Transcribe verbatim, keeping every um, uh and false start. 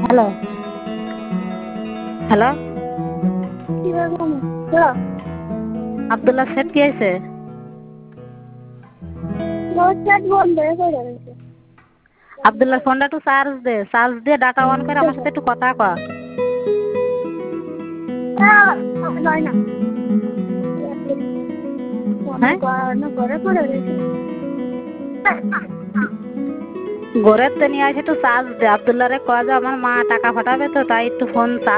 Hello hello Abdullah set কি হয়েছে? আব্দুল্লাহ ফোনটা একটু চার্জ দে, চার্জ দিয়ে ডাটা অন করে আমার সাথে একটু কথা কর। ঘরের তো নিয়ে আসে একটু চার্জ দে। আব্দুল্লাহ রে কয় যে আমার মা টাকা পাঠাবে তো, তাই একটু ফোন চার্জ